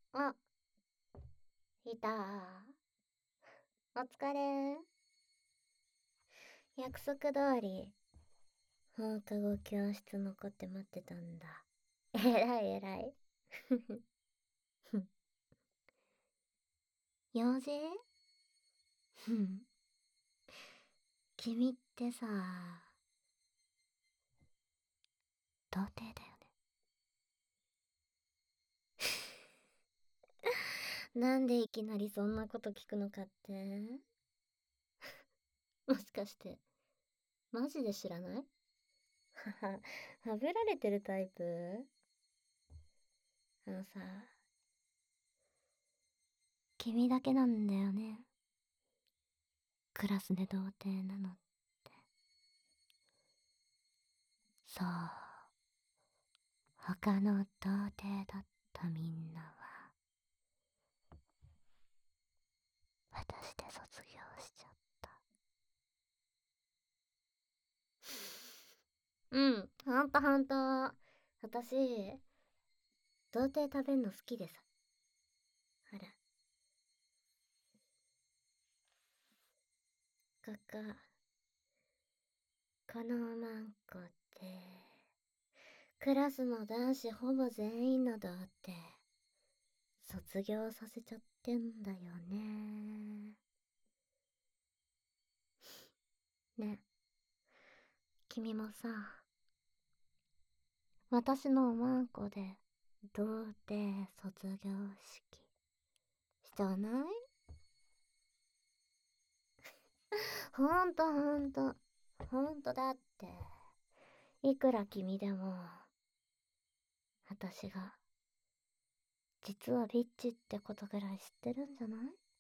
あ、いた。お疲れ。約束通り、放課後教室残って待ってたんだ。えらいえらい。用事ふん。君ってさ、童貞だよね。なんでいきなりそんなこと聞くのかって？もしかして、マジで知らない？はは、はぶられてるタイプ？あのさ、君だけなんだよね。クラスで童貞なのって。そう。他の童貞だったみんなは、私で卒業しちゃった。うん、ほんとほんと。私、童貞食べんの好きでさ。ほら。ここ、このマンコって、クラスの男子ほぼ全員の童貞、卒業させちゃってんだよね。ね、君もさ、私のマンコで、童貞卒業式、しちゃわない？ほんとほんと。ほんとだって。いくら君でも、私が、実はビッチってことぐらい知ってるんじゃない？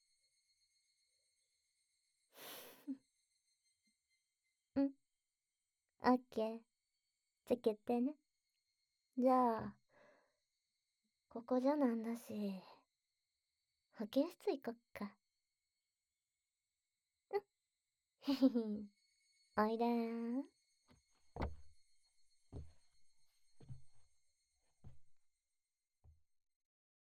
うん。オッケー。じゃ、決定ね。じゃあ、ここじゃなんだし、保健室行こっか。うん。へへへ。おいでー。